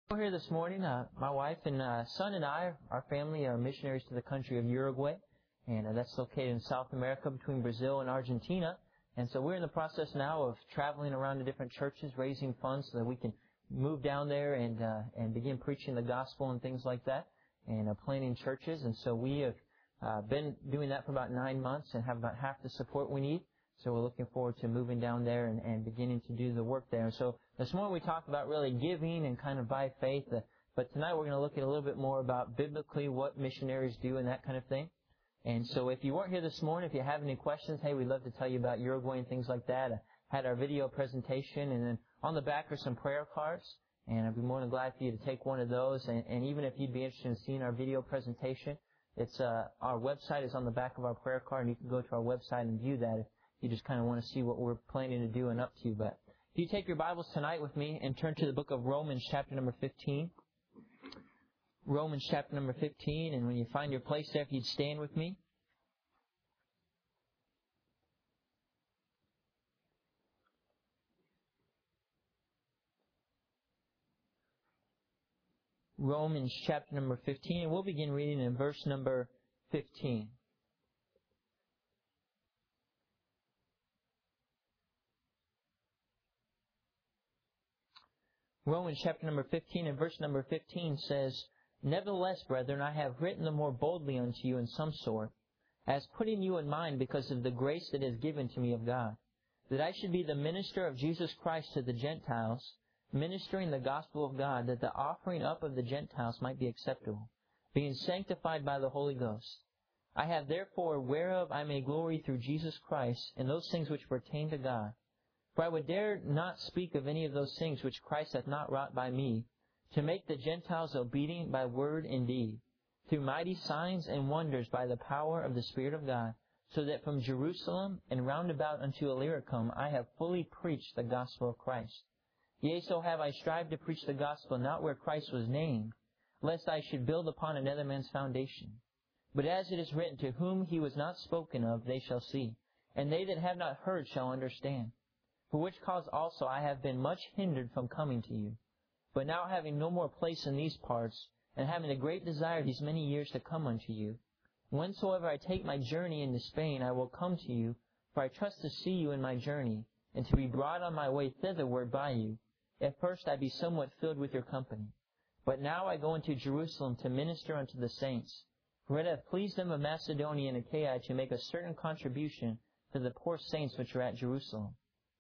We're here this morning. My wife and son and I, our family, are missionaries to the country of Uruguay, and that's located in South America between Brazil and Argentina. And so we're in the process now of traveling around to different churches, raising funds so that we can move down there and begin preaching the gospel and things like that, and planting churches. And so we have been doing that for about 9 months and have about half the support we need. So we're looking forward to moving down there and beginning to do the work there. So this morning we talked about really giving and kind of by faith. But tonight we're going to look at a little bit more about biblically what missionaries do and that kind of thing. And so if you weren't here this morning, if you have any questions, hey, we'd love to tell you about Uruguay and things like that. I had our video presentation, and then on the back are some prayer cards. And I'd be more than glad for you to take one of those. And even if you'd be interested in seeing our video presentation, it's our website is on the back of our prayer card, and you can go to our website and view that. You just kind of want to see what we're planning to do and up to. But if you take your Bibles tonight with me and turn to the book of Romans chapter number 15. Romans chapter number 15. And when you find your place there, if you'd stand with me. Romans chapter number 15. And we'll begin reading in verse number 15. Romans chapter number 15 and verse number 15 says, "Nevertheless, brethren, I have written the more boldly unto you in some sort, as putting you in mind because of the grace that is given to me of God, that I should be the minister of Jesus Christ to the Gentiles, ministering the gospel of God, that the offering up of the Gentiles might be acceptable, being sanctified by the Holy Ghost. I have therefore whereof I may glory through Jesus Christ in those things which pertain to God. For I would dare not speak of any of those things which Christ hath not wrought by me, to make the Gentiles obedient by word and deed, through mighty signs and wonders by the power of the Spirit of God, so that from Jerusalem and round about unto Illyricum I have fully preached the gospel of Christ. Yea, so have I strived to preach the gospel not where Christ was named, lest I should build upon another man's foundation. But as it is written, to whom he was not spoken of, they shall see, and they that have not heard shall understand. For which cause also I have been much hindered from coming to you. But now having no more place in these parts, and having a great desire these many years to come unto you, whensoever I take my journey into Spain, I will come to you, for I trust to see you in my journey, and to be brought on my way thitherward by you, if first I be somewhat filled with your company. But now I go into Jerusalem to minister unto the saints, for it hath pleased them of Macedonia and Achaia to make a certain contribution to the poor saints which are at Jerusalem.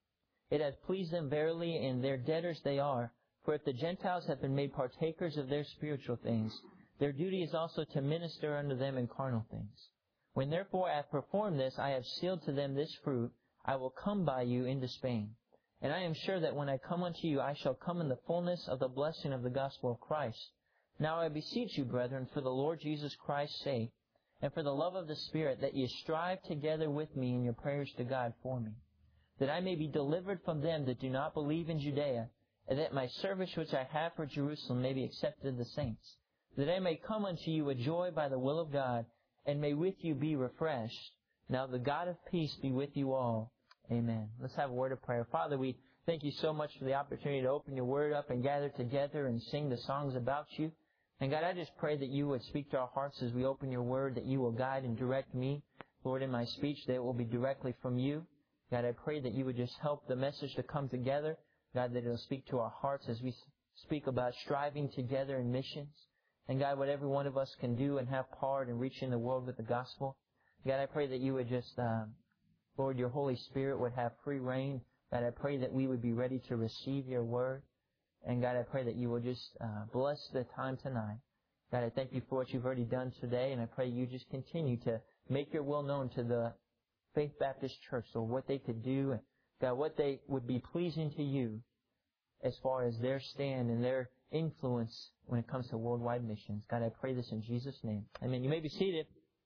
It hath pleased them verily, and their debtors they are. For if the Gentiles have been made partakers of their spiritual things, their duty is also to minister unto them in carnal things. When therefore I have performed this, I have sealed to them this fruit, I will come by you into Spain. And I am sure that when I come unto you, I shall come in the fullness of the blessing of the gospel of Christ. Now I beseech you, brethren, for the Lord Jesus Christ's sake, and for the love of the Spirit, that ye strive together with me in your prayers to God for me, that I may be delivered from them that do not believe in Judea, and that my service which I have for Jerusalem may be accepted of the saints, that I may come unto you with joy by the will of God, and may with you be refreshed. Now the God of peace be with you all. Amen." Let's have a word of prayer. Father, we thank you so much for the opportunity to open your word up and gather together and sing the songs about you. And God, I just pray that you would speak to our hearts as we open your word, that you will guide and direct me, Lord, in my speech, that it will be directly from you. God, I pray that you would just help the message to come together. God, that it will speak to our hearts as we speak about striving together in missions. And God, what every one of us can do and have part in reaching the world with the gospel. God, I pray that you would just, Lord, your Holy Spirit would have free reign. God, I pray that we would be ready to receive your word. And God, I pray that you will just bless the time tonight. God, I thank you for what you've already done today. And I pray you just continue to make your will known to the Faith Baptist Church, so what they could do, and God, what they would be pleasing to you as far as their stand and their influence when it comes to worldwide missions. God, I pray this in Jesus' name. Amen. You may be seated.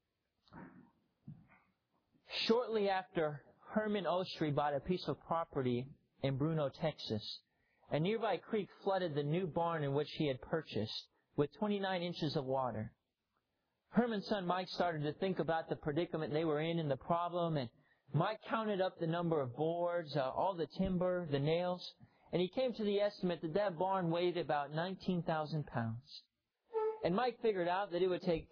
Shortly after Herman Ostry bought a piece of property in Bruno, Texas, a nearby creek flooded the new barn in which he had purchased with 29 inches of water. Herman's son Mike started to think about the predicament they were in and the problem, and Mike counted up the number of boards, all the timber, the nails, And he came to the estimate that that barn weighed about 19,000 pounds. And Mike figured out that it would take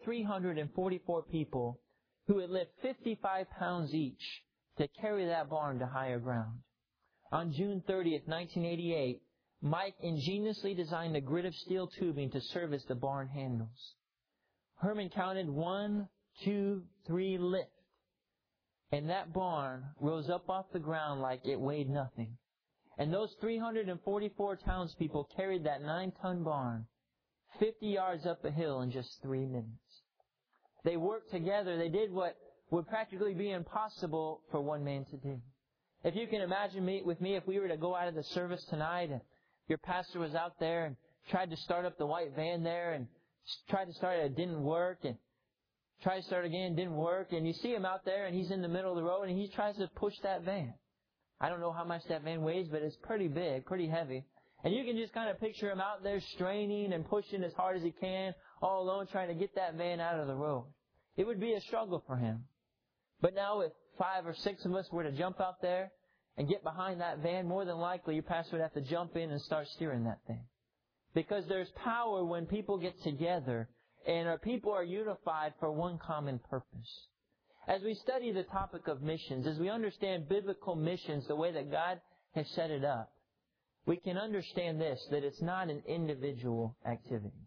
344 people who would lift 55 pounds each to carry that barn to higher ground. On June 30th, 1988, Mike ingeniously designed a grid of steel tubing to serve as the barn handles. Herman counted 1, 2, 3, lift. And that barn rose up off the ground like it weighed nothing. And those 344 townspeople carried that 9-ton barn 50 yards up a hill in just 3 minutes. They worked together. They did what would practically be impossible for one man to do. If you can imagine with me, if we were to go out of the service tonight and your pastor was out there and tried to start up the white van there and tried to start it, it didn't work, and tried to start again, didn't work, and you see him out there and he's in the middle of the road and he tries to push that van. I don't know how much that van weighs, but it's pretty big, pretty heavy. And you can just kind of picture him out there straining and pushing as hard as he can, all alone trying to get that van out of the road. It would be a struggle for him. But now if 5 or 6 of us were to jump out there and get behind that van, more than likely your pastor would have to jump in and start steering that thing. Because there's power when people get together and our people are unified for one common purpose. As we study the topic of missions, as we understand biblical missions the way that God has set it up, we can understand this, that it's not an individual activity.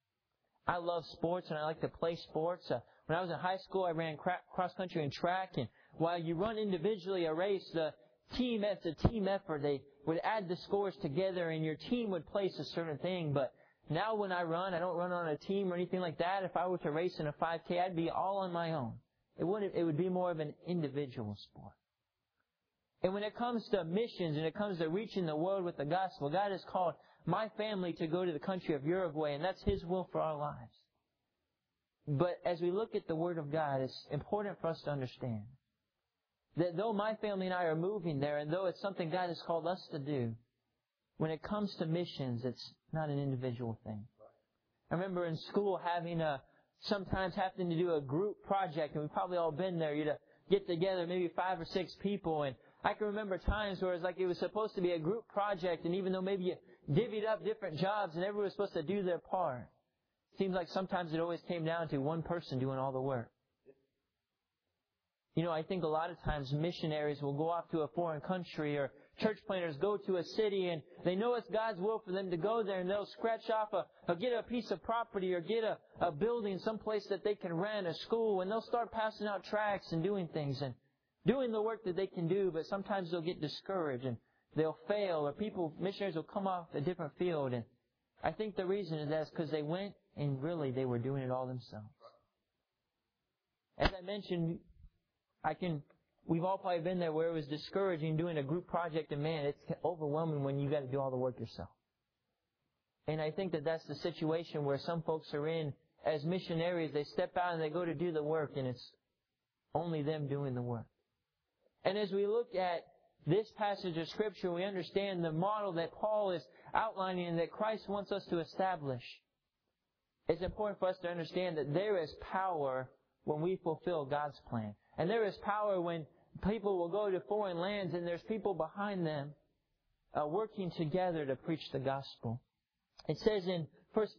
I love sports and I like to play sports. When I was in high school, I ran cross country and track. And while you run individually a race, it's a team effort. They would add the scores together and your team would place a certain thing. But now when I run, I don't run on a team or anything like that. If I were to race in a 5K, I'd be all on my own. It would be more of an individual sport. And when it comes to missions and it comes to reaching the world with the gospel, God has called my family to go to the country of Uruguay, and that's His will for our lives. But as we look at the Word of God, it's important for us to understand that though my family and I are moving there, and though it's something God has called us to do, when it comes to missions, it's not an individual thing. I remember in school sometimes having to do a group project, and we've probably all been there. You'd get together, maybe 5 or 6 people, and I can remember times where it was supposed to be a group project, and even though maybe you divvied up different jobs and everyone was supposed to do their part, it seems like sometimes it always came down to one person doing all the work. You know, I think a lot of times missionaries will go off to a foreign country, or church planters go to a city and they know it's God's will for them to go there, and they'll scratch off get a piece of property or get a building someplace that they can rent, a school, and they'll start passing out tracts and doing things and doing the work that they can do, but sometimes they'll get discouraged and they'll fail, or missionaries will come off a different field. And I think the reason is that's because they went and really they were doing it all themselves. As I mentioned, we've all probably been there where it was discouraging doing a group project, and man, it's overwhelming when you got to do all the work yourself. And I think that that's the situation where some folks are in as missionaries. They step out and they go to do the work, and it's only them doing the work. And as we look at this passage of Scripture, we understand the model that Paul is outlining and that Christ wants us to establish. It's important for us to understand that there is power when we fulfill God's plan. And there is power when people will go to foreign lands and there's people behind them working together to preach the gospel. It says in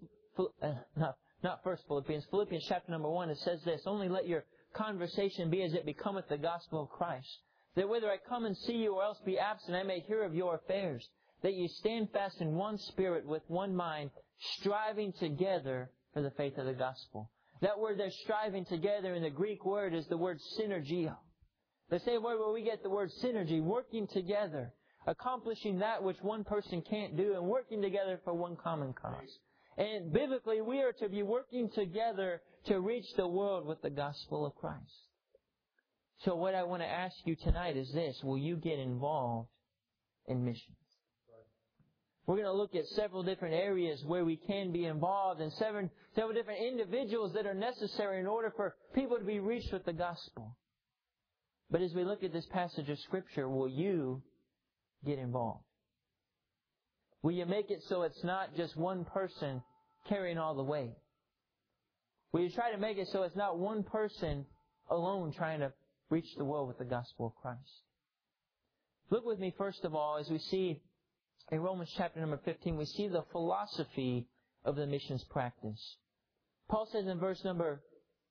Philippians chapter number 1, it says this: "Only let your conversation be as it becometh the gospel of Christ, that whether I come and see you or else be absent, I may hear of your affairs, that you stand fast in one spirit with one mind, striving together for the faith of the gospel." That word there, striving together, in the Greek word is the word synergio. The same word where we get the word synergy, working together, accomplishing that which one person can't do, and working together for one common cause. And biblically, we are to be working together to reach the world with the gospel of Christ. So what I want to ask you tonight is this: will you get involved in missions? We're going to look at several different areas where we can be involved, and several different individuals that are necessary in order for people to be reached with the gospel. But as we look at this passage of Scripture, will you get involved? Will you make it so it's not just one person carrying all the weight? Will you try to make it so it's not one person alone trying to reach the world with the gospel of Christ? Look with me, first of all, as we see in Romans chapter number 15, we see the philosophy of the missions practice. Paul says in verse number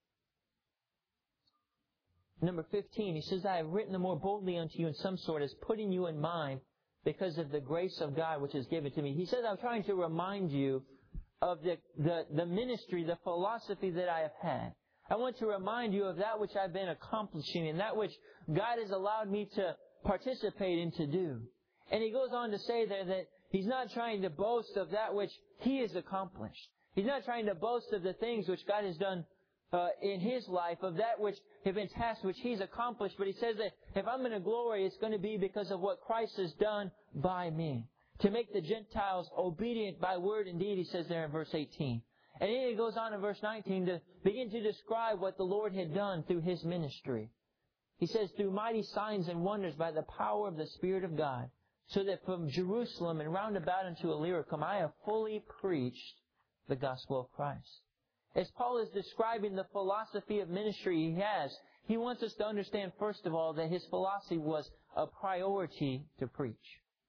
15, he says, I have written the more boldly unto you in some sort as putting you in mind because of the grace of God which is given to me. He says, I'm trying to remind you of the ministry, the philosophy that I have had. I want to remind you of that which I've been accomplishing and that which God has allowed me to participate in to do. And he goes on to say there that he's not trying to boast of that which he has accomplished. He's not trying to boast of the things which God has done in his life, of that which have been tasks which he's accomplished. But he says that if I'm going to glory, it's going to be because of what Christ has done by me. To make the Gentiles obedient by word and deed, he says there in verse 18. And then he goes on in verse 19 to begin to describe what the Lord had done through his ministry. He says, through mighty signs and wonders by the power of the Spirit of God, so that from Jerusalem and round about unto Illyricum I have fully preached the gospel of Christ. As Paul is describing the philosophy of ministry he has, he wants us to understand, first of all, that his philosophy was a priority to preach.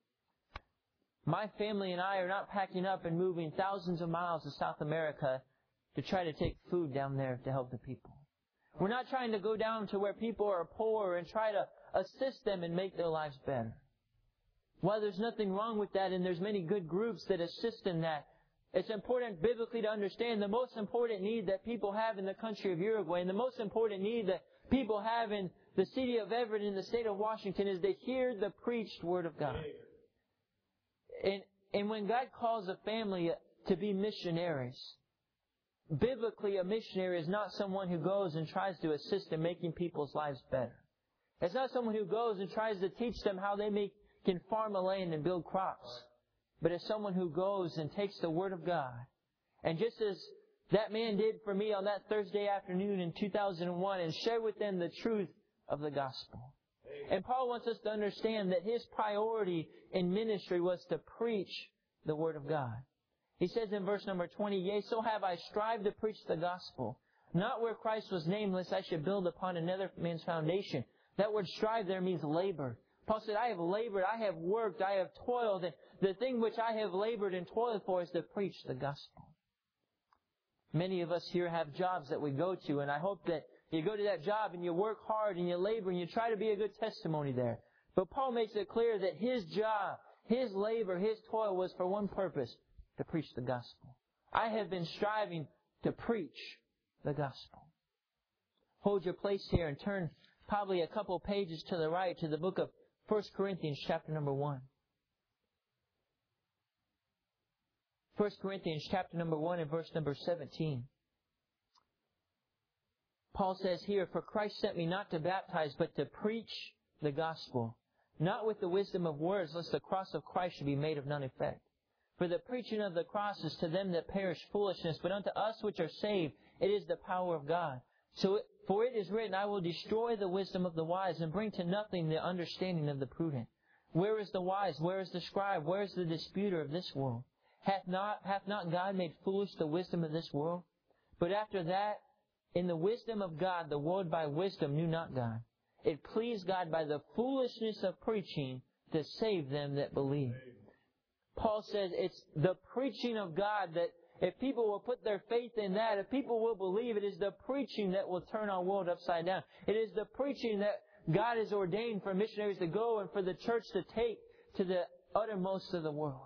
My family and I are not packing up and moving thousands of miles to South America to try to take food down there to help the people. We're not trying to go down to where people are poor and try to assist them and make their lives better. While there's nothing wrong with that, and there's many good groups that assist in that, it's important biblically to understand the most important need that people have in the country of Uruguay, and the most important need that people have in the city of Everett in the state of Washington, is to hear the preached Word of God. And when God calls a family to be missionaries, biblically a missionary is not someone who goes and tries to assist in making people's lives better. It's not someone who goes and tries to teach them how they can farm a land and build crops. But it's someone who goes and takes the Word of God. And just as that man did for me on that Thursday afternoon in 2001, and shared with them the truth of the gospel. And Paul wants us to understand that his priority in ministry was to preach the Word of God. He says in verse number 20, Yea, so have I strived to preach the gospel, not where Christ was named, lest I should build upon another man's foundation. That word strive there means labor. Paul said, I have labored, I have worked, I have toiled, and the thing which I have labored and toiled for is to preach the gospel. Many of us here have jobs that we go to, and I hope that you go to that job and you work hard and you labor and you try to be a good testimony there. But Paul makes it clear that his job, his labor, his toil was for one purpose, to preach the gospel. I have been striving to preach the gospel. Hold your place here and turn probably a couple pages to the right to the book of 1 Corinthians chapter number 1. 1 Corinthians chapter number 1 and verse number 17. Paul says here, For Christ sent me not to baptize, but to preach the gospel, not with the wisdom of words, lest the cross of Christ should be made of none effect. For the preaching of the cross is to them that perish foolishness, but unto us which are saved it is the power of God. For it is written, I will destroy the wisdom of the wise, and bring to nothing the understanding of the prudent. Where is the wise? Where is the scribe? Where is the disputer of this world? Hath not God made foolish the wisdom of this world? But after that, in the wisdom of God, the world by wisdom knew not God. It pleased God by the foolishness of preaching to save them that believe. Paul says it's the preaching of God that if people will put their faith in that, if people will believe, it is the preaching that will turn our world upside down. It is the preaching that God has ordained for missionaries to go and for the church to take to the uttermost of the world.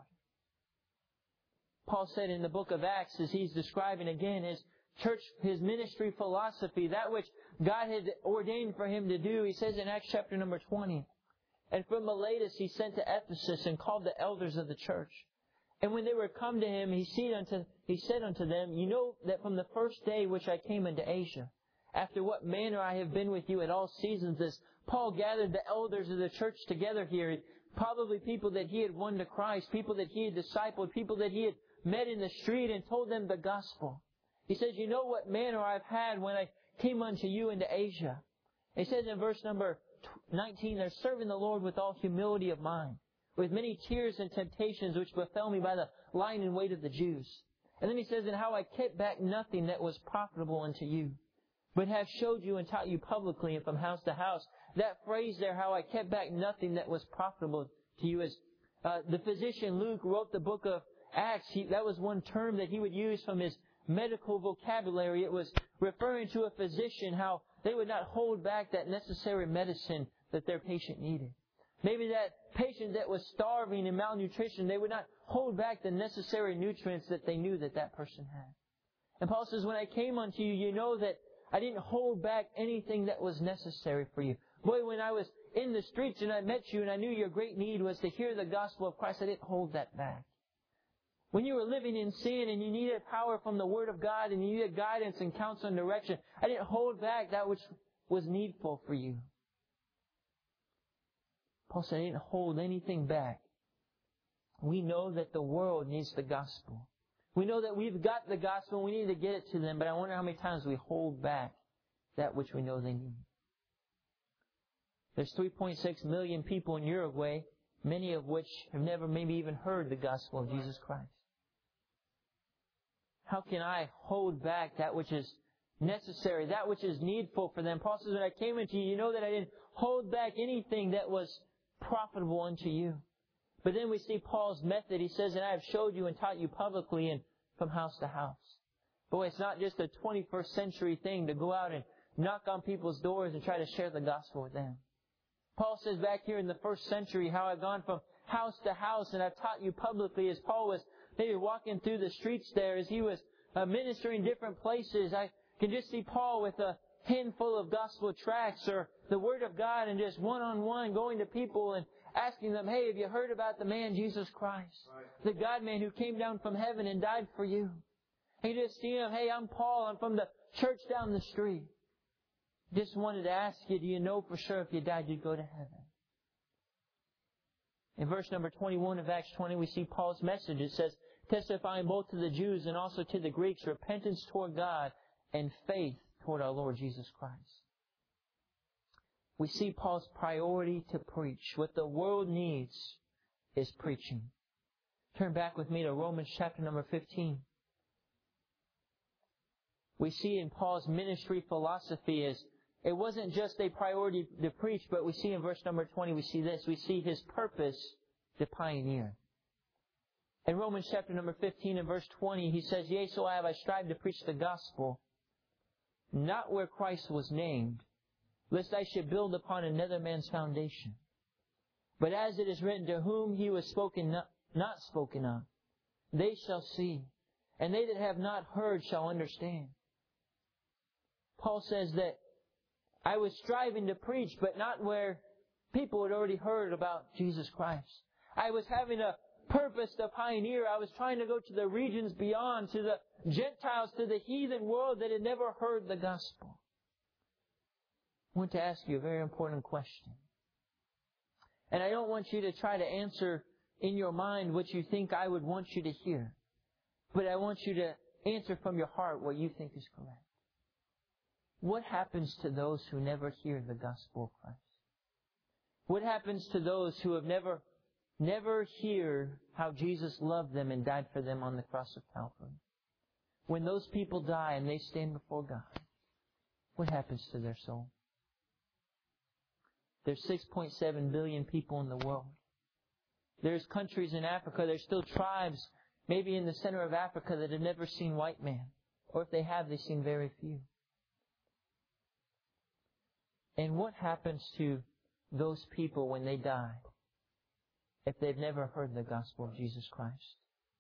Paul said in the book of Acts, as he's describing again his church, his ministry philosophy, that which God had ordained for him to do, he says in Acts chapter number 20, And from Miletus he sent to Ephesus and called the elders of the church. And when they were come to him, he said unto them, You know that from the first day which I came into Asia, after what manner I have been with you at all seasons, as Paul gathered the elders of the church together here, probably people that he had won to Christ, people that he had discipled, people that he had met in the street and told them the gospel. He says, You know what manner I've had when I came unto you into Asia. He says in verse number 19, They're serving the Lord with all humility of mind, with many tears and temptations which befell me by the lying in wait of the Jews. And then he says, And how I kept back nothing that was profitable unto you, but have showed you and taught you publicly and from house to house. That phrase there, how I kept back nothing that was profitable to you, is The physician Luke wrote the book of Acts. That was one term that he would use from his medical vocabulary. It was referring to a physician, how they would not hold back that necessary medicine that their patient needed. Maybe that patient that was starving and malnutrition, they would not hold back the necessary nutrients that they knew that that person had. And Paul says, when I came unto you, you know that I didn't hold back anything that was necessary for you. Boy, when I was in the streets and I met you and I knew your great need was to hear the gospel of Christ, I didn't hold that back. When you were living in sin and you needed power from the Word of God and you needed guidance and counsel and direction, I didn't hold back that which was needful for you. Paul said, I didn't hold anything back. We know that the world needs the gospel. We know that we've got the gospel and we need to get it to them, but I wonder how many times we hold back that which we know they need. There's 3.6 million people in Uruguay, many of which have never maybe even heard the gospel of Jesus Christ. How can I hold back that which is necessary, that which is needful for them? Paul says, when I came into you, you know that I didn't hold back anything that was profitable unto you. But then we see Paul's method. He says, and I have showed you and taught you publicly and from house to house. Boy, it's not just a 21st century thing to go out and knock on people's doors and try to share the gospel with them. Paul says back here in the first century how I've gone from house to house and I've taught you publicly. As Paul was maybe walking through the streets there, as he was ministering different places, I can just see Paul with a handful of gospel tracts or the Word of God and just one-on-one going to people and asking them, hey, have you heard about the man Jesus Christ? Right. The God-man who came down from heaven and died for you. And you just see him, hey, I'm Paul. I'm from the church down the street. Just wanted to ask you, do you know for sure if you died you'd go to heaven? In verse number 21 of Acts 20, we see Paul's message. It says, testifying both to the Jews and also to the Greeks, repentance toward God and faith toward our Lord Jesus Christ. We see Paul's priority to preach. What the world needs is preaching. Turn back with me to Romans chapter number 15. We see in Paul's ministry philosophy is it wasn't just a priority to preach, but we see in verse number 20, we see this. We see his purpose to pioneer. In Romans chapter number 15 and verse 20, he says, yea, so have I strived to preach the gospel, not where Christ was named, lest I should build upon another man's foundation. But as it is written, to whom he was spoken not spoken of, they shall see, and they that have not heard shall understand. Paul says that I was striving to preach, but not where people had already heard about Jesus Christ. I was having a purpose to pioneer. I was trying to go to the regions beyond, to the Gentiles, to the heathen world that had never heard the gospel. I want to ask you a very important question. And I don't want you to try to answer in your mind what you think I would want you to hear. But I want you to answer from your heart what you think is correct. What happens to those who never hear the gospel of Christ? What happens to those who have never hear how Jesus loved them and died for them on the cross of Calvary? When those people die and they stand before God, what happens to their soul? There's 6.7 billion people in the world. There's countries in Africa, there's still tribes, maybe in the center of Africa, that have never seen white man. Or if they have, they've seen very few. And what happens to those people when they die if they've never heard the gospel of Jesus Christ?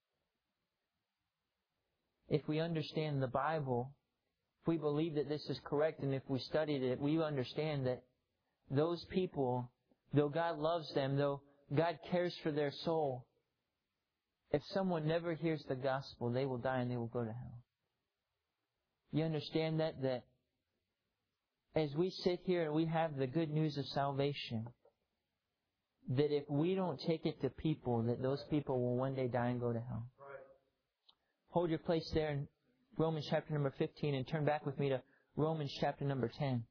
If we understand the Bible, if we believe that this is correct, and if we studied it, we understand that those people, though God loves them, though God cares for their soul, if someone never hears the gospel, they will die and they will go to hell. You understand that as we sit here and we have the good news of salvation, that if we don't take it to people, that those people will one day die and go to hell. Right. Hold your place there in Romans chapter number 15 and turn back with me to Romans chapter number 10.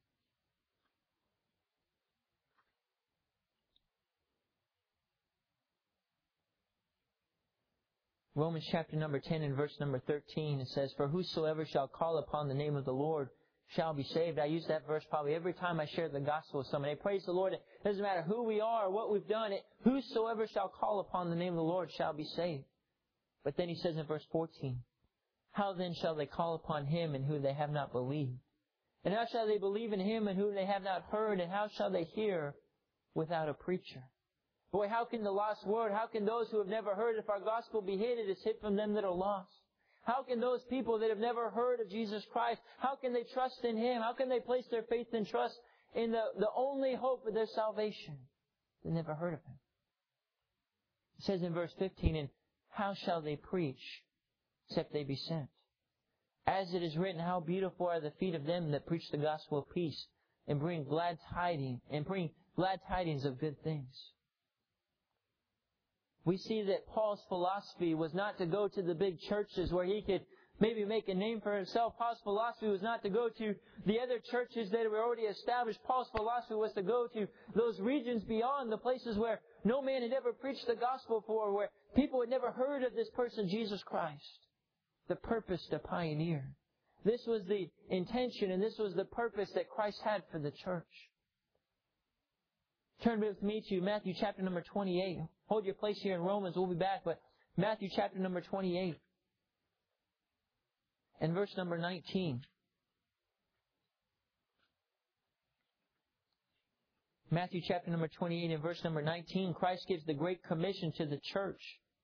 Romans chapter number 10 and verse number 13, it says, for whosoever shall call upon the name of the Lord shall be saved. I use that verse probably every time I share the gospel with somebody. Praise the Lord. It doesn't matter who we are or what we've done. Whosoever shall call upon the name of the Lord shall be saved. But then He says in verse 14, how then shall they call upon Him in whom they have not believed? And how shall they believe in Him in whom they have not heard? And how shall they hear without a preacher? Boy, how can the lost world, how can those who have never heard, if our gospel be hid, it is hid from them that are lost? How can those people that have never heard of Jesus Christ, how can they trust in Him? How can they place their faith and trust in the only hope of their salvation? They never heard of Him. It says in verse 15, and how shall they preach except they be sent? As it is written, how beautiful are the feet of them that preach the gospel of peace and bring glad tidings of good things. We see that Paul's philosophy was not to go to the big churches where he could maybe make a name for himself. Paul's philosophy was not to go to the other churches that were already established. Paul's philosophy was to go to those regions beyond, the places where no man had ever preached the gospel for, where people had never heard of this person, Jesus Christ. The purpose to pioneer. This was the intention and this was the purpose that Christ had for the church. Turn with me to Matthew chapter number 28. Hold your place here in Romans. We'll be back, but Matthew chapter number 28 and verse number 19. Matthew chapter number 28 and verse number 19, Christ gives the Great Commission to the church.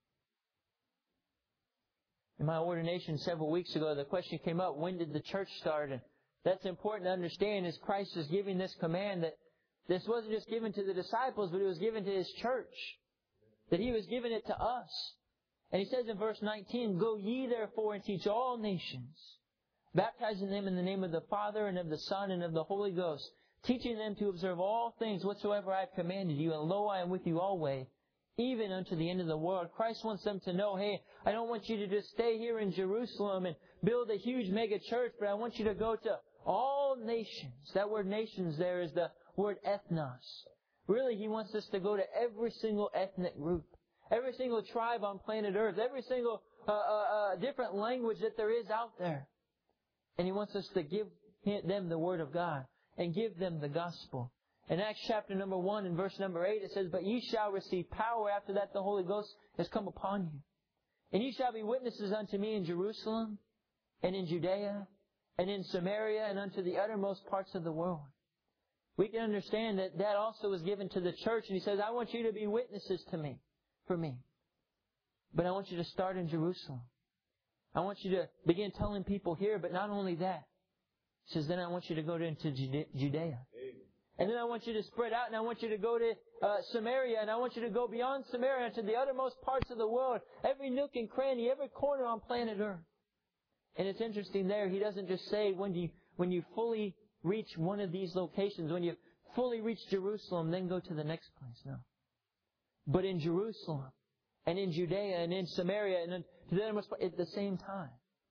In my ordination several weeks ago, the question came up, when did the church start? And that's important to understand, as Christ is giving this command, that this wasn't just given to the disciples, but it was given to His church. That He was giving it to us. And He says in verse 19, go ye therefore and teach all nations, baptizing them in the name of the Father and of the Son and of the Holy Ghost, teaching them to observe all things whatsoever I have commanded you, and lo, I am with you always, even unto the end of the world. Christ wants them to know, hey, I don't want you to just stay here in Jerusalem and build a huge mega church, but I want you to go to all nations. That word nations there is the word ethnos. Really, He wants us to go to every single ethnic group, every single tribe on planet Earth, every single different language that there is out there. And He wants us to give them the Word of God and give them the gospel. In Acts chapter number 1 and verse number 8, it says, but ye shall receive power after that the Holy Ghost has come upon you. And ye shall be witnesses unto me in Jerusalem and in Judea and in Samaria and unto the uttermost parts of the world. We can understand that that also was given to the church. And He says, I want you to be witnesses to me, for me. But I want you to start in Jerusalem. I want you to begin telling people here, but not only that. He says, then I want you to go into Judea. And then I want you to spread out, and I want you to go to Samaria, and I want you to go beyond Samaria to the uttermost parts of the world, every nook and cranny, every corner on planet Earth. And it's interesting there, He doesn't just say when you fully reach one of these locations, when you fully reach Jerusalem, then go to the next place. No. But in Jerusalem, and in Judea, and in Samaria, and to the uttermost part, at the same time.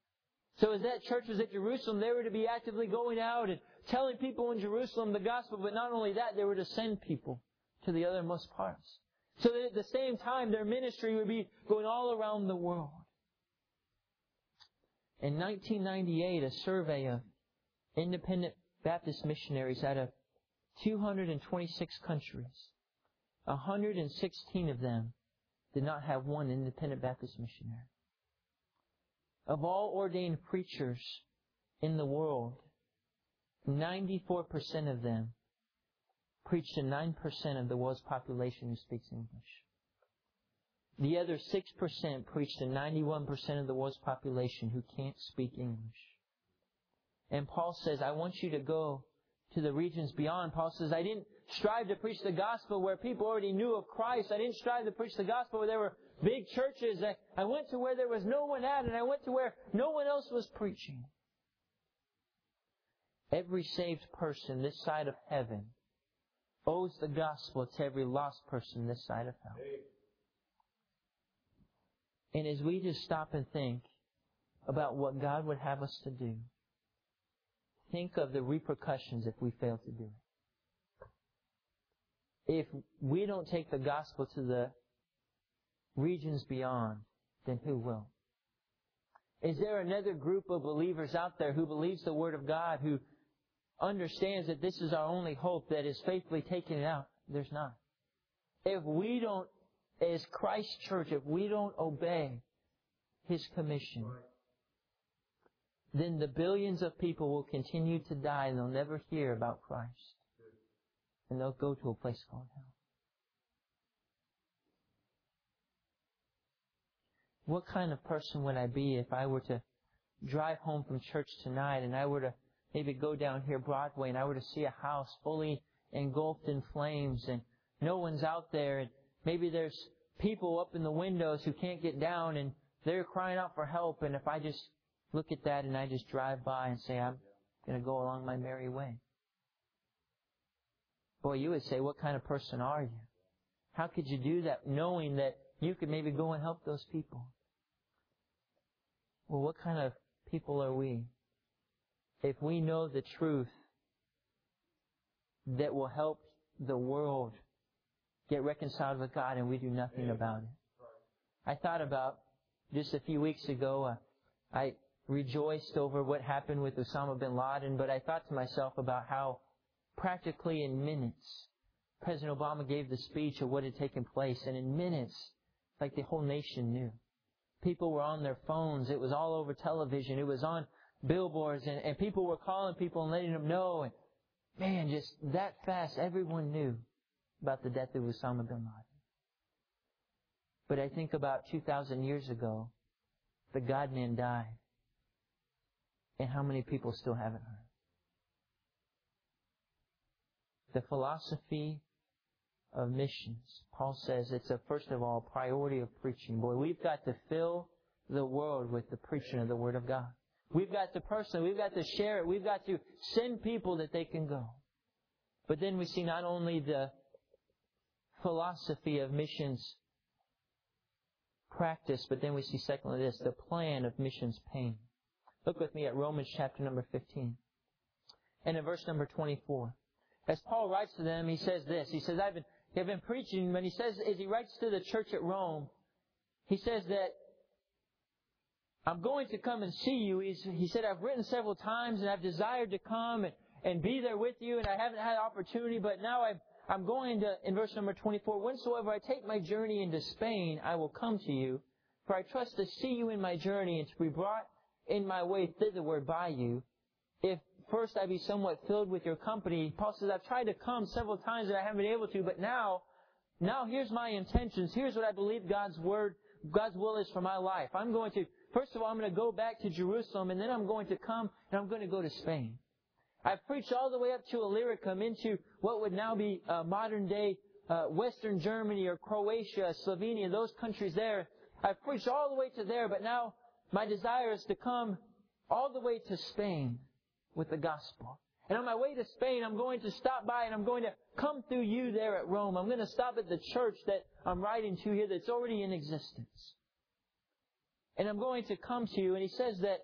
So as that church was at Jerusalem, they were to be actively going out and telling people in Jerusalem the gospel, but not only that, they were to send people to the othermost parts. So that at the same time, their ministry would be going all around the world. In 1998, a survey of independent Baptist missionaries out of 226 countries, 116 of them did not have one independent Baptist missionary. Of all ordained preachers in the world, 94% of them preach to 9% of the world's population who speaks English. The other 6% preach to 91% of the world's population who can't speak English. And Paul says, I want you to go to the regions beyond. Paul says, I didn't strive to preach the gospel where people already knew of Christ. I didn't strive to preach the gospel where there were big churches. I went to where there was no one at, and I went to where no one else was preaching. Every saved person this side of heaven owes the gospel to every lost person this side of hell. And as we just stop and think about what God would have us to do, think of the repercussions if we fail to do it. If we don't take the gospel to the regions beyond, then who will? Is there another group of believers out there who believes the Word of God, who understands that this is our only hope, that is faithfully taking it out. There's not. If we don't, as Christ Church, if we don't obey His commission, then the billions of people will continue to die and they'll never hear about Christ. And they'll go to a place called hell. What kind of person would I be if I were to drive home from church tonight and I were to maybe go down here Broadway and I were to see a house fully engulfed in flames and no one's out there, and maybe there's people up in the windows who can't get down and they're crying out for help, and if I just look at that and I just drive by and say, I'm going to go along my merry way. Boy, you would say, what kind of person are you? How could you do that knowing that you could maybe go and help those people? Well, what kind of people are we? If we know the truth that will help the world get reconciled with God and we do nothing about it. I thought about just a few weeks ago, I rejoiced over what happened with Osama bin Laden, but I thought to myself about how practically in minutes, President Obama gave the speech of what had taken place, and in minutes, like the whole nation knew. People were on their phones. It was all over television. It was on billboards, and people were calling people and letting them know. And man, just that fast, everyone knew about the death of Osama bin Laden. But I think about 2,000 years ago, the God-man died. And how many people still haven't heard? The philosophy of missions. Paul says it's first of all, priority of preaching. Boy, we've got to fill the world with the preaching of the Word of God. We've got to personally, we've got to share it. We've got to send people that they can go. But then we see not only the philosophy of missions practice, but then we see secondly this, the plan of missions pain. Look with me at Romans chapter number 15. And in verse number 24. As Paul writes to them, he says this. He says, I've been preaching, but he says, as he writes to the church at Rome, he says that I'm going to come and see you. He said, I've written several times and I've desired to come and be there with you, and I haven't had opportunity, but now I'm going to, in verse number 24, whensoever I take my journey into Spain, I will come to you, for I trust to see you in my journey and to be brought in my way thitherward by you. If first I be somewhat filled with your company. Paul says, I've tried to come several times and I haven't been able to, but now here's my intentions. Here's what I believe God's will is for my life. First of all, I'm going to go back to Jerusalem, and then I'm going to come and I'm going to go to Spain. I've preached all the way up to Illyricum, into what would now be modern day Western Germany or Croatia, Slovenia, those countries there. I've preached all the way to there, but now my desire is to come all the way to Spain with the gospel. And on my way to Spain, I'm going to stop by and I'm going to come through you there at Rome. I'm going to stop at the church that I'm writing to here that's already in existence. And I'm going to come to you. And he says that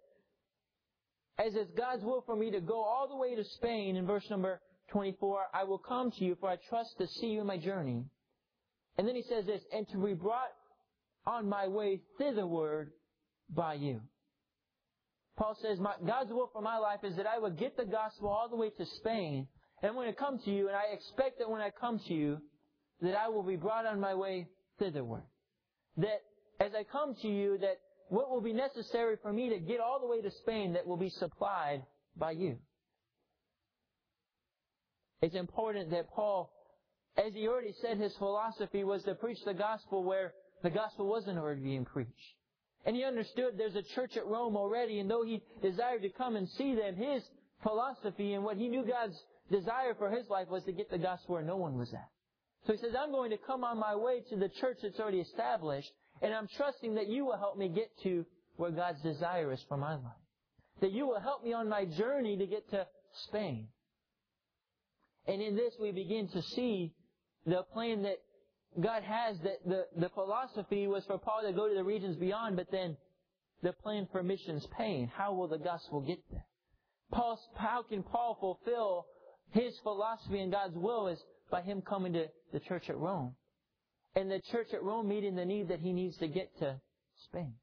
as it's God's will for me to go all the way to Spain, in verse number 24, I will come to you, for I trust to see you in my journey. And then he says this, and to be brought on my way thitherward by you. Paul says, God's will for my life is that I would get the gospel all the way to Spain. And I'm going to come to you, and I expect that when I come to you, that I will be brought on my way thitherward. That as I come to you, that what will be necessary for me to get all the way to Spain, that will be supplied by you. It's important that Paul, as he already said, his philosophy was to preach the gospel where the gospel wasn't already being preached. And he understood there's a church at Rome already, and though he desired to come and see them, his philosophy and what he knew God's desire for his life was to get the gospel where no one was at. So he says, I'm going to come on my way to the church that's already established, and I'm trusting that you will help me get to where God's desire is for my life. That you will help me on my journey to get to Spain. And in this we begin to see the plan that God has, that the philosophy was for Paul to go to the regions beyond, but then the plan for missions pain. How will the gospel get there? How can Paul fulfill his philosophy and God's will is by him coming to the church at Rome. And the church at Rome meeting the need that he needs to get to Spain.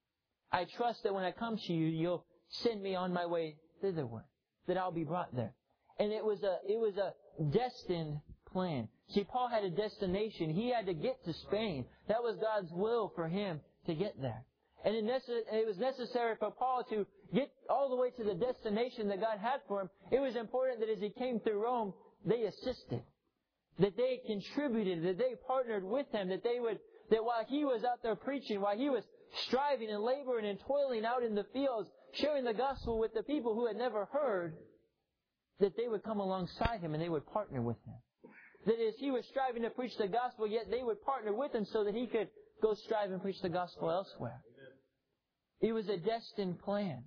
I trust that when I come to you, you'll send me on my way thitherward. That I'll be brought there. And it was a destined plan. See, Paul had a destination. He had to get to Spain. That was God's will for him to get there. And it was necessary for Paul to get all the way to the destination that God had for him. It was important that as he came through Rome, they assisted. That they contributed, that they partnered with him, that while he was out there preaching, while he was striving and laboring and toiling out in the fields, sharing the gospel with the people who had never heard, that they would come alongside him and they would partner with him. That as he was striving to preach the gospel, yet they would partner with him so that he could go strive and preach the gospel elsewhere. It was a destined plan.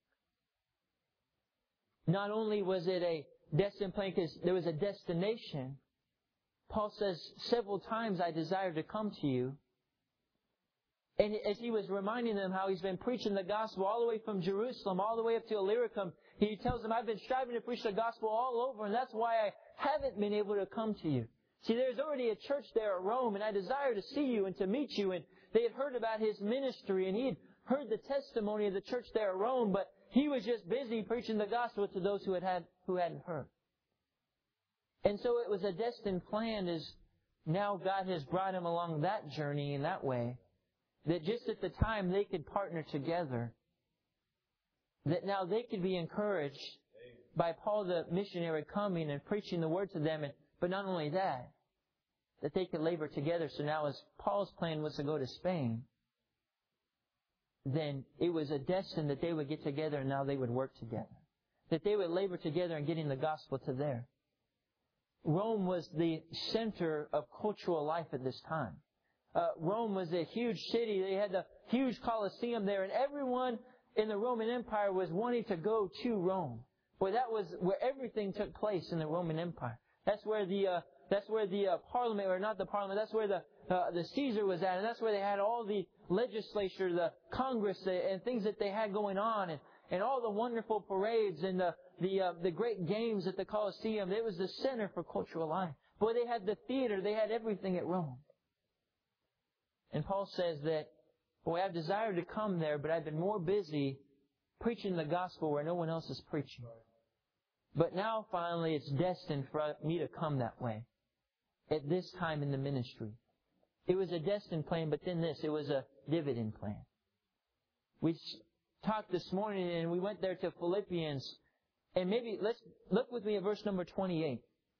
Not only was it a destined plan because there was a destination, Paul says several times, I desire to come to you. And as he was reminding them how he's been preaching the gospel all the way from Jerusalem, all the way up to Illyricum, he tells them, I've been striving to preach the gospel all over, and that's why I haven't been able to come to you. See, there's already a church there at Rome, and I desire to see you and to meet you. And they had heard about his ministry, and he had heard the testimony of the church there at Rome, but he was just busy preaching the gospel to those who hadn't heard. And so it was a destined plan as now God has brought him along that journey in that way, that just at the time they could partner together, that now they could be encouraged by Paul the missionary coming and preaching the word to them, but not only that they could labor together. So now as Paul's plan was to go to Spain, then it was a destined that they would get together and now they would work together. That they would labor together in getting the gospel to there. Rome was the center of cultural life at this time. Rome was a huge city. They had the huge Colosseum there, and everyone in the Roman Empire was wanting to go to Rome. Boy, that was where everything took place in the Roman Empire. That's where the parliament, or not the parliament, that's where the Caesar was at, and that's where they had all the legislature, the Congress, and things that they had going on, and all the wonderful parades and the great games at the Colosseum. It was the center for cultural life. Boy, they had the theater, they had everything at Rome. And Paul says that, boy, I've desired to come there, but I've been more busy preaching the gospel where no one else is preaching. But now, finally, it's destined for me to come that way at this time in the ministry. It was a destined plan, but then it was a dividend plan. We talked this morning, and we went there to Philippians, and maybe let's look with me at verse number 28.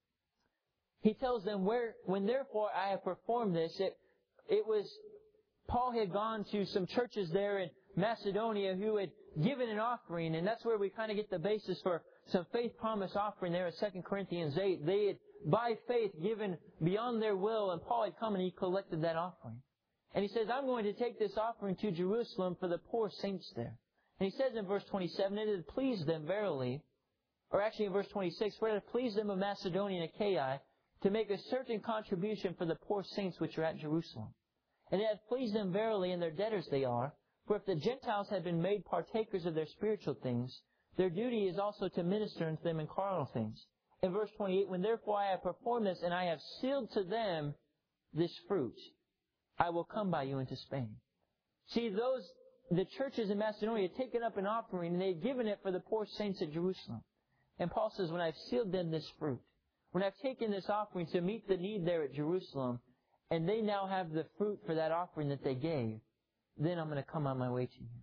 He tells them, when therefore I have performed this, it was, Paul had gone to some churches there in Macedonia who had given an offering, and that's where we kind of get the basis for some faith promise offering there in 2 Corinthians 8. They had, by faith, given beyond their will, and Paul had come and he collected that offering. And he says, I'm going to take this offering to Jerusalem for the poor saints there. And he says in verse 27, it had pleased them verily, or actually in verse 26, for it had pleased them of Macedonia and Achaia to make a certain contribution for the poor saints which are at Jerusalem. And it hath pleased them verily, and their debtors they are. For if the Gentiles had been made partakers of their spiritual things, their duty is also to minister unto them in carnal things. In verse 28, when therefore I have performed this, and I have sealed to them this fruit, I will come by you into Spain. See, the churches in Macedonia had taken up an offering, and they had given it for the poor saints at Jerusalem. And Paul says, when I've sealed them this fruit, when I've taken this offering to meet the need there at Jerusalem, and they now have the fruit for that offering that they gave, then I'm going to come on my way to you.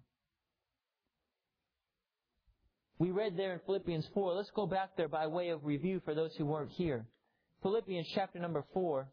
We read there in Philippians 4. Let's go back there by way of review for those who weren't here. Philippians chapter number 4.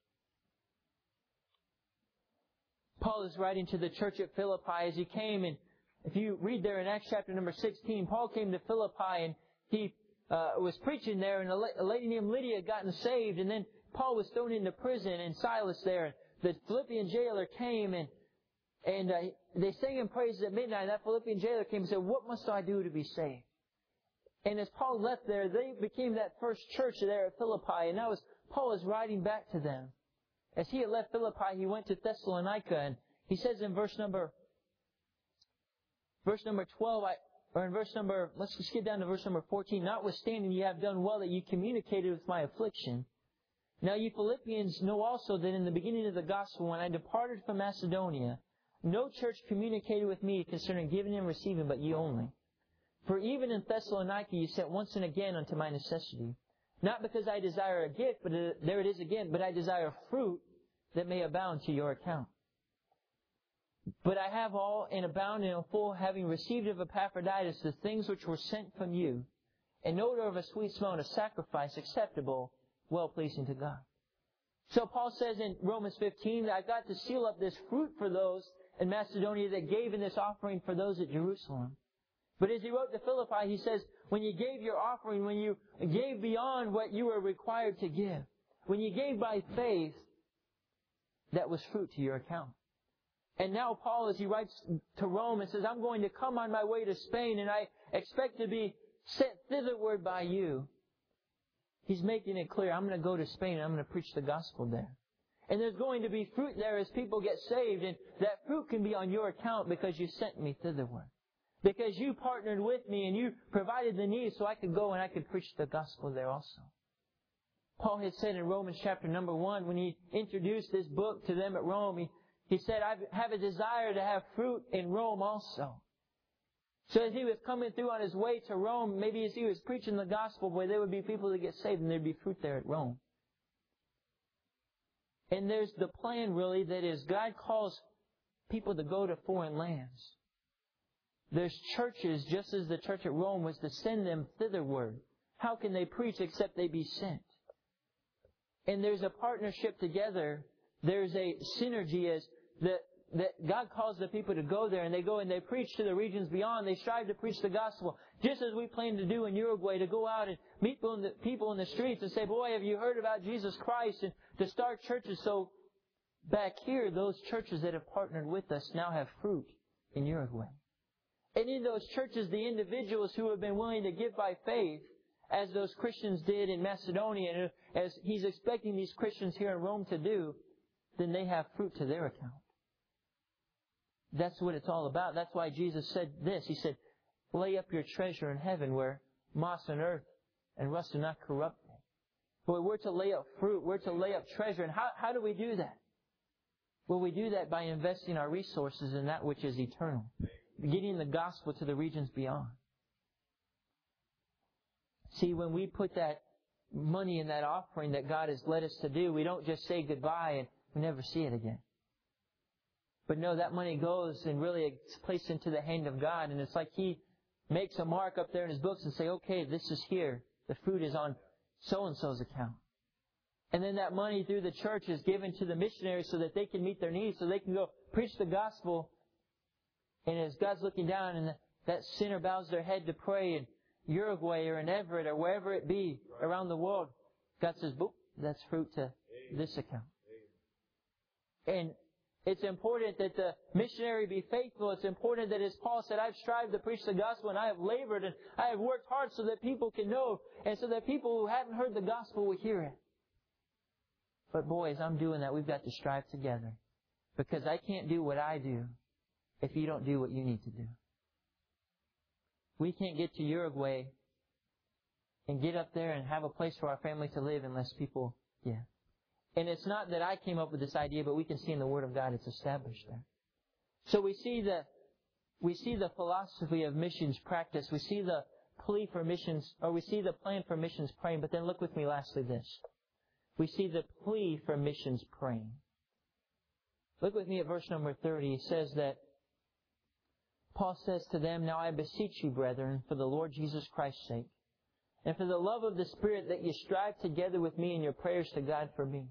Paul is writing to the church at Philippi as he came, and if you read there in Acts chapter number 16, Paul came to Philippi and he was preaching there, and a lady named Lydia had gotten saved, and then Paul was thrown into prison, and Silas there. The Philippian jailer came, and they sang in praises at midnight. And that Philippian jailer came and said, what must I do to be saved? And as Paul left there, they became that first church there at Philippi. And now as Paul is writing back to them, as he had left Philippi, he went to Thessalonica. And he says in verse number 12, let's skip down to verse number 14. Notwithstanding, ye have done well that ye communicated with my affliction. Now ye Philippians know also that in the beginning of the gospel, when I departed from Macedonia, no church communicated with me concerning giving and receiving, but ye only. For even in Thessalonica you sent once and again unto my necessity. Not because I desire a gift, but there it is again, but I desire fruit that may abound to your account. But I have all and abound and am full, having received of Epaphroditus the things which were sent from you, an odor of a sweet smell and a sacrifice acceptable, well-pleasing to God. So Paul says in Romans 15 that I've got to seal up this fruit for those in Macedonia that gave in this offering for those at Jerusalem. But as he wrote to Philippi, he says, when you gave your offering, when you gave beyond what you were required to give, when you gave by faith, that was fruit to your account. And now Paul, as he writes to Rome and says, I'm going to come on my way to Spain and I expect to be sent thitherward by you. He's making it clear, I'm going to go to Spain and I'm going to preach the gospel there. And there's going to be fruit there as people get saved, and that fruit can be on your account because you sent me thitherward. Because you partnered with me and you provided the need so I could go and I could preach the gospel there also. Paul had said in Romans chapter number 1, when he introduced this book to them at Rome, he said, I have a desire to have fruit in Rome also. So as he was coming through on his way to Rome, maybe as he was preaching the gospel, where there would be people that get saved and there'd be fruit there at Rome. And there's the plan really that is God calls people to go to foreign lands. There's churches, just as the church at Rome was to send them thitherward. How can they preach except they be sent? And there's a partnership together. There's a synergy as that God calls the people to go there, and they go and they preach to the regions beyond. They strive to preach the gospel, just as we plan to do in Uruguay, to go out and meet people in the streets and say, boy, have you heard about Jesus Christ? And to start churches. So back here, those churches that have partnered with us now have fruit in Uruguay. And in those churches, the individuals who have been willing to give by faith, as those Christians did in Macedonia, and as he's expecting these Christians here in Rome to do, then they have fruit to their account. That's what it's all about. That's why Jesus said this. He said, lay up your treasure in heaven where moss and earth and rust do not corrupt it. But we're to lay up fruit. We're to lay up treasure. And how do we do that? Well, we do that by investing our resources in that which is eternal. Getting the gospel to the regions beyond. See, when we put that money in that offering that God has led us to do, we don't just say goodbye and we never see it again. But no, that money goes and really it's placed into the hand of God, and it's like He makes a mark up there in His books and say, okay, this is here. The fruit is on so-and-so's account. And then that money through the church is given to the missionaries so that they can meet their needs, so they can go preach the gospel. And as God's looking down and that sinner bows their head to pray in Uruguay or in Everett or wherever it be around the world, God says, boop, that's fruit to this account. And it's important that the missionary be faithful. It's important that, as Paul said, I've strived to preach the gospel and I have labored and I have worked hard so that people can know and so that people who haven't heard the gospel will hear it. But boy, as I'm doing that, we've got to strive together. Because I can't do what I do if you don't do what you need to do. We can't get to Uruguay and get up there and have a place for our family to live unless people give. And it's not that I came up with this idea, but we can see in the Word of God it's established there. So we see the philosophy of missions practice. We see the plea for missions, or we see the plan for missions praying. But then look with me lastly this. We see the plea for missions praying. Look with me at verse number 30. It says that Paul says to them, now I beseech you, brethren, for the Lord Jesus Christ's sake, and for the love of the Spirit, that you strive together with me in your prayers to God for me.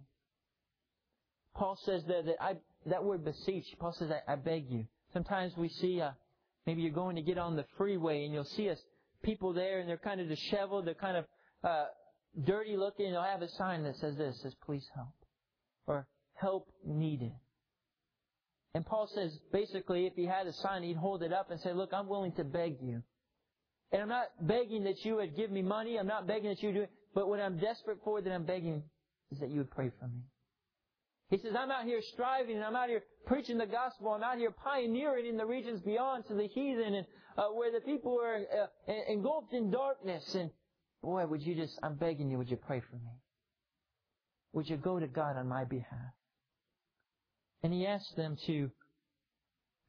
Paul says there that word beseech, Paul says, I beg you. Sometimes we see, maybe you're going to get on the freeway and you'll see people there and they're kind of disheveled, they're kind of dirty looking, and they'll have a sign that says this, says please help. Or help needed. And Paul says, basically, if he had a sign, he'd hold it up and say, look, I'm willing to beg you. And I'm not begging that you would give me money, I'm not begging that you would do it, but what I'm desperate for, that I'm begging, is that you would pray for me. He says, I'm out here striving, and I'm out here preaching the gospel. I'm out here pioneering in the regions beyond to the heathen, and where the people are engulfed in darkness. And boy, I'm begging you, would you pray for me? Would you go to God on my behalf? And he asked them to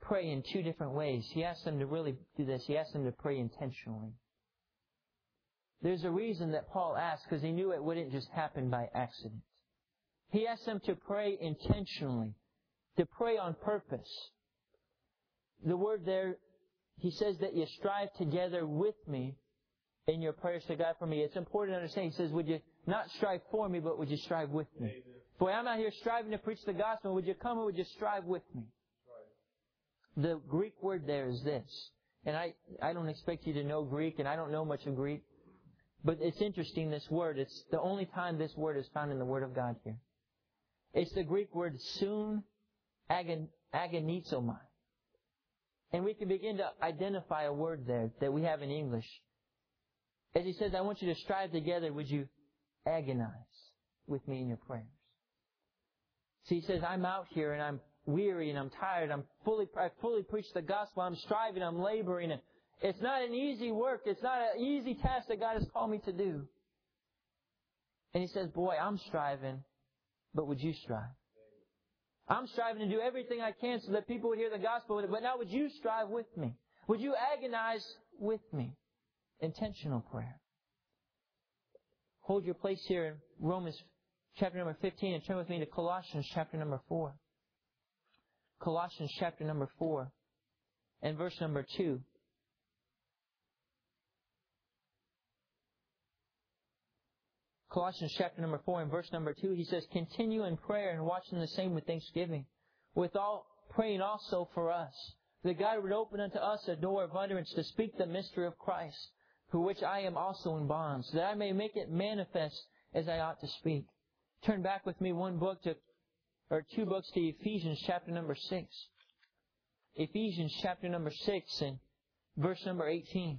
pray in two different ways. He asked them to really do this. He asked them to pray intentionally. There's a reason that Paul asked, because he knew it wouldn't just happen by accident. He asked them to pray intentionally, to pray on purpose. The word there, he says that you strive together with me in your prayers to God for me. It's important to understand. He says, would you not strive for me, but would you strive with me? Amen. Boy, I'm out here striving to preach the gospel. Would you come and would you strive with me? Right. The Greek word there is this. And I don't expect you to know Greek, and I don't know much of Greek. But it's interesting, this word. It's the only time this word is found in the Word of God here. It's the Greek word soon agonizomai. And we can begin to identify a word there that we have in English. As he says, I want you to strive together. Would you agonize with me in your prayers? See, he says, I'm out here and I'm weary and I'm tired. I fully preach the gospel. I'm striving. I'm laboring. And it's not an easy work. It's not an easy task that God has called me to do. And he says, boy, I'm striving, but would you strive? I'm striving to do everything I can so that people would hear the gospel. But now would you strive with me? Would you agonize with me? Intentional prayer. Hold your place here in Romans chapter number 15 and turn with me to Colossians chapter number 4. Colossians chapter number 4 and verse number 2. Colossians chapter number 4 and verse number 2, he says, continue in prayer and watching the same with thanksgiving, praying also for us, that God would open unto us a door of utterance to speak the mystery of Christ, for which I am also in bonds, that I may make it manifest as I ought to speak. Turn back with me two books to Ephesians chapter number 6. Ephesians chapter number 6 and verse number 18.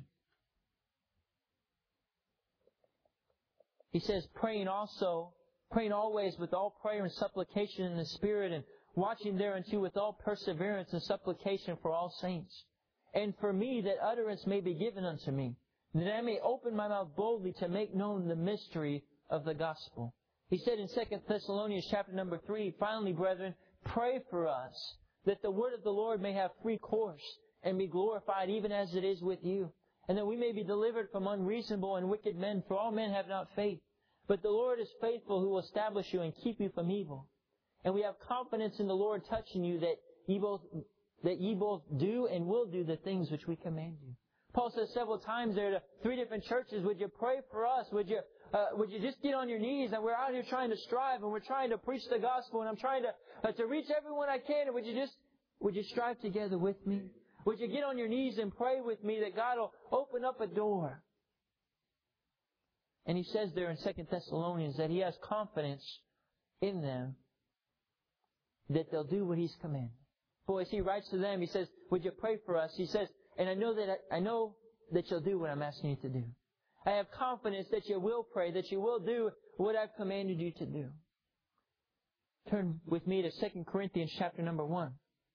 He says, praying always with all prayer and supplication in the Spirit, and watching thereunto with all perseverance and supplication for all saints. And for me, that utterance may be given unto me, that I may open my mouth boldly to make known the mystery of the gospel. He said in 2 Thessalonians chapter number 3, finally, brethren, pray for us, that the word of the Lord may have free course and be glorified even as it is with you, and that we may be delivered from unreasonable and wicked men, for all men have not faith. But the Lord is faithful, who will establish you and keep you from evil. And we have confidence in the Lord touching you, that ye both do and will do the things which we command you. Paul says several times there to 3 different churches, would you pray for us? Would you just get on your knees? And we're out here trying to strive, and we're trying to preach the gospel, and I'm trying to reach everyone I can. And would you strive together with me? Would you get on your knees and pray with me that God will open up a door? And he says there in 2 Thessalonians that he has confidence in them that they'll do what he's commanded. Boy, as he writes to them, he says, would you pray for us? He says, and I know that you'll do what I'm asking you to do. I have confidence that you will pray, that you will do what I've commanded you to do. Turn with me to 2 Corinthians chapter number 1.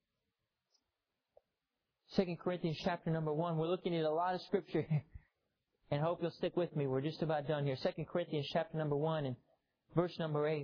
2 Corinthians chapter number 1. We're looking at a lot of scripture here. And I hope you'll stick with me. We're just about done here. 2 Corinthians chapter number 1 and verse number 8.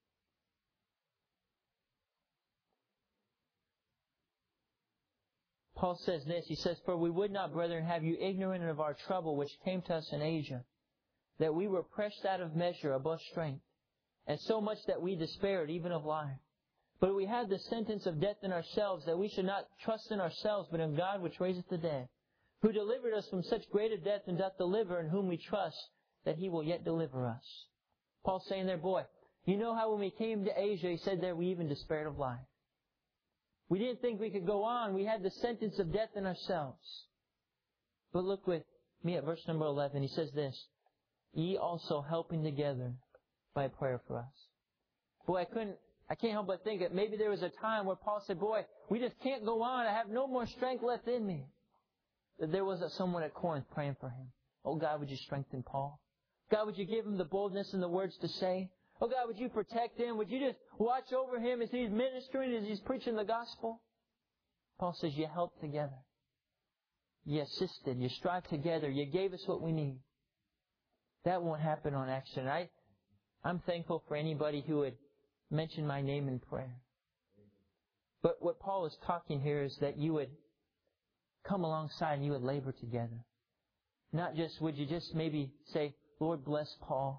Paul says this. He says, for we would not, brethren, have you ignorant of our trouble which came to us in Asia, that we were pressed out of measure above strength, and so much that we despaired even of life. But we had the sentence of death in ourselves, that we should not trust in ourselves, but in God which raiseth the dead, who delivered us from such great a death, and doth deliver, in whom we trust that He will yet deliver us. Paul's saying there, boy, you know how when we came to Asia, he said there, we even despaired of life. We didn't think we could go on. We had the sentence of death in ourselves. But look with me at verse number 11. He says this, ye also helping together by prayer for us. Boy, I can't help but think that maybe there was a time where Paul said, boy, we just can't go on. I have no more strength left in me. That there was someone at Corinth praying for him. Oh God, would you strengthen Paul? God, would you give him the boldness and the words to say? Oh God, would you protect him? Would you just watch over him as he's ministering, as he's preaching the gospel? Paul says, you helped together. You assisted. You strived together. You gave us what we need. That won't happen on accident. I'm thankful for anybody who would mention my name in prayer. But what Paul is talking here is that you would come alongside and you would labor together. Not just, would you just maybe say, Lord, bless Paul.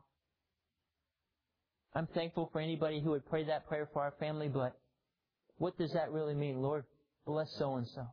I'm thankful for anybody who would pray that prayer for our family, but what does that really mean? Lord, bless so-and-so.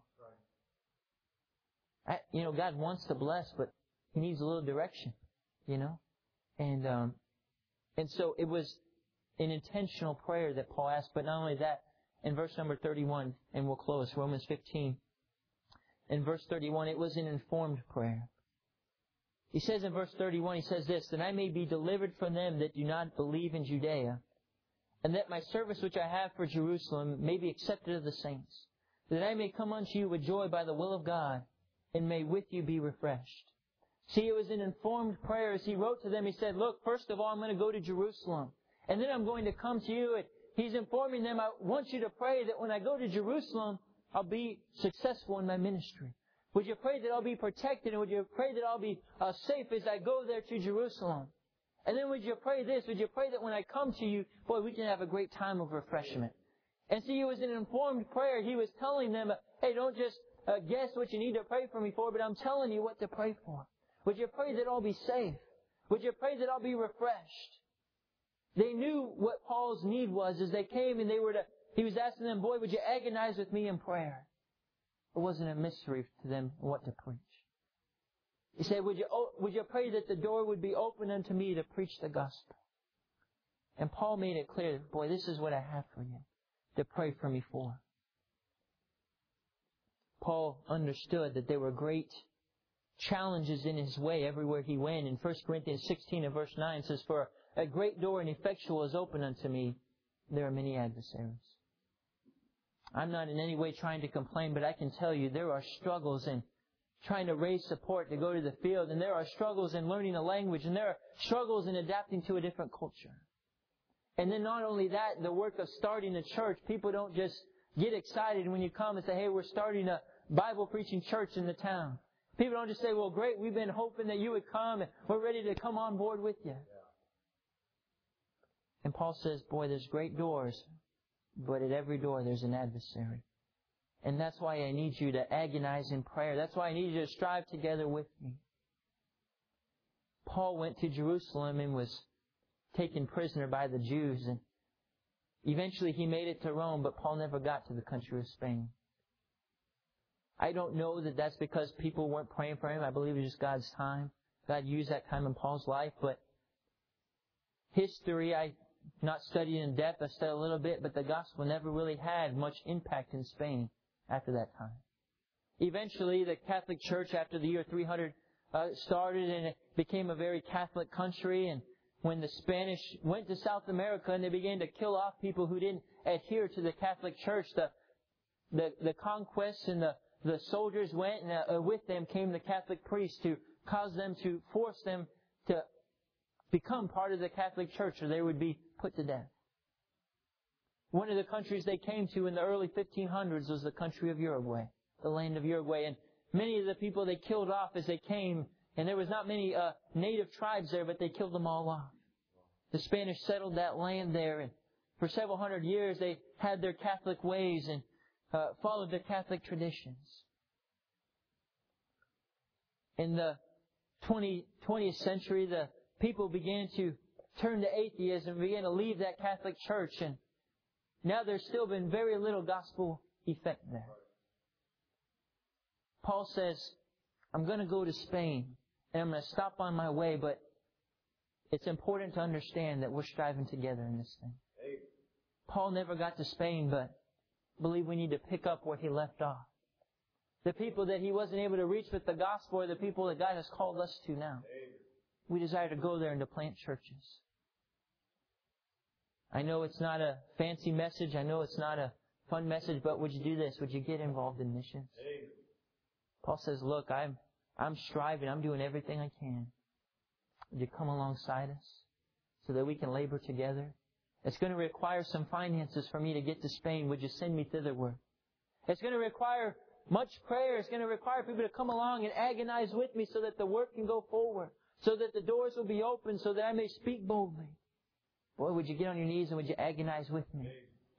God wants to bless, but He needs a little direction, And so it was an intentional prayer that Paul asked. But not only that, in verse number 31, and we'll close, Romans 15. In verse 31, it was an informed prayer. He says in verse 31, he says this, that I may be delivered from them that do not believe in Judea, and that my service which I have for Jerusalem may be accepted of the saints, that I may come unto you with joy by the will of God, and may with you be refreshed. See, it was an informed prayer. As he wrote to them, he said, look, first of all, I'm going to go to Jerusalem, and then I'm going to come to you. And he's informing them, I want you to pray that when I go to Jerusalem, I'll be successful in my ministry. Would you pray that I'll be protected, and would you pray that I'll be safe as I go there to Jerusalem? And then would you pray this? Would you pray that when I come to you, boy, we can have a great time of refreshment? And see, it was an informed prayer. He was telling them, hey, don't just guess what you need to pray for me for, but I'm telling you what to pray for. Would you pray that I'll be safe? Would you pray that I'll be refreshed? They knew what Paul's need was as they came and he was asking them, boy, would you agonize with me in prayer? It wasn't a mystery to them what to preach. He said, would you pray that the door would be open unto me to preach the gospel? And Paul made it clear, boy, this is what I have for you to pray for me for. Paul understood that there were great challenges in his way everywhere he went. In 1 Corinthians 16 and verse 9 it says, for a great door and effectual is open unto me. There are many adversaries. I'm not in any way trying to complain, but I can tell you there are struggles in trying to raise support to go to the field, and there are struggles in learning a language, and there are struggles in adapting to a different culture. And then not only that, the work of starting a church, people don't just get excited when you come and say, hey, we're starting a Bible preaching church in the town. People don't just say, well, great, we've been hoping that you would come, and we're ready to come on board with you. And Paul says, boy, there's great doors, but at every door there's an adversary. And that's why I need you to agonize in prayer. That's why I need you to strive together with me. Paul went to Jerusalem and was taken prisoner by the Jews. And eventually he made it to Rome, but Paul never got to the country of Spain. I don't know that that's because people weren't praying for him. I believe it was just God's time. God used that time in Paul's life. But history, I not studied in depth. I studied a little bit, but the gospel never really had much impact in Spain after that time. Eventually, the Catholic Church, after the year 300, started, and it became a very Catholic country. And when the Spanish went to South America and they began to kill off people who didn't adhere to the Catholic Church, the conquests and the soldiers went, and with them came the Catholic priests to cause them to force them to become part of the Catholic Church, or they would be put to death. One of the countries they came to in the early 1500s was the country of Uruguay, the land of Uruguay. And many of the people they killed off as they came, and there was not many native tribes there, but they killed them all off. The Spanish settled that land there, and for several hundred years they had their Catholic ways and followed their Catholic traditions. In the 20th century, the people began to turn to atheism and began to leave that Catholic Church, and now there's still been very little gospel effect there. Paul says, I'm going to go to Spain, and I'm going to stop on my way, but it's important to understand that we're striving together in this thing. Paul never got to Spain, but I believe we need to pick up where he left off. The people that he wasn't able to reach with the gospel are the people that God has called us to now. We desire to go there and to plant churches. I know it's not a fancy message. I know it's not a fun message, but would you do this? Would you get involved in missions? Paul says, look, I'm striving. I'm doing everything I can. Would you come alongside us so that we can labor together? It's going to require some finances for me to get to Spain. Would you send me thitherward? It's going to require much prayer. It's going to require people to come along and agonize with me so that the work can go forward, so that the doors will be open, so that I may speak boldly. Boy, would you get on your knees and would you agonize with me?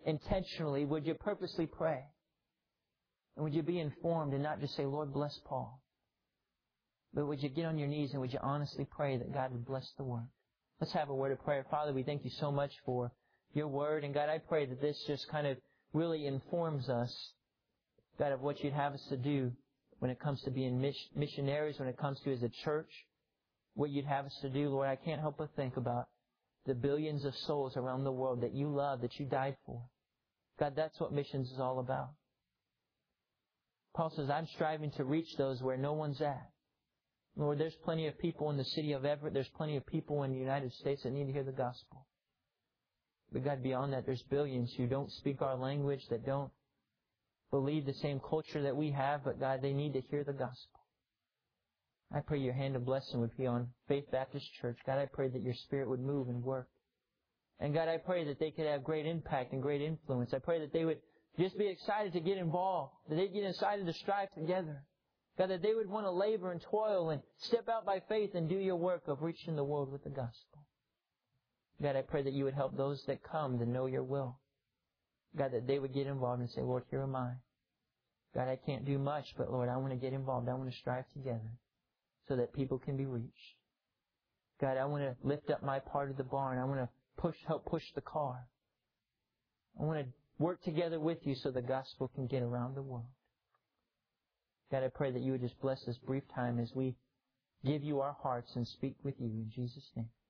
intentionally, would you purposely pray? And would you be informed and not just say, Lord, bless Paul? But would you get on your knees and would you honestly pray that God would bless the work? Let's have a word of prayer. Father, we thank you so much for your word. And God, I pray that this just kind of really informs us, God, of what you'd have us to do when it comes to being missionaries, when it comes to as a church, what you'd have us to do. Lord, I can't help but think about the billions of souls around the world that you love, that you died for. God, that's what missions is all about. Paul says, I'm striving to reach those where no one's at. Lord, there's plenty of people in the city of Everett. There's plenty of people in the United States that need to hear the gospel. But God, beyond that, there's billions who don't speak our language, that don't believe the same culture that we have, but God, they need to hear the gospel. I pray your hand of blessing would be on Faith Baptist Church. God, I pray that your Spirit would move and work. And God, I pray that they could have great impact and great influence. I pray that they would just be excited to get involved, that they'd get excited to strive together. God, that they would want to labor and toil and step out by faith and do your work of reaching the world with the gospel. God, I pray that you would help those that come to know your will. God, that they would get involved and say, Lord, here am I. God, I can't do much, but Lord, I want to get involved. I want to strive together so that people can be reached. God, I want to lift up my part of the barn. I want to help push the car. I want to work together with you so the gospel can get around the world. God, I pray that you would just bless this brief time as we give you our hearts and speak with you in Jesus' name.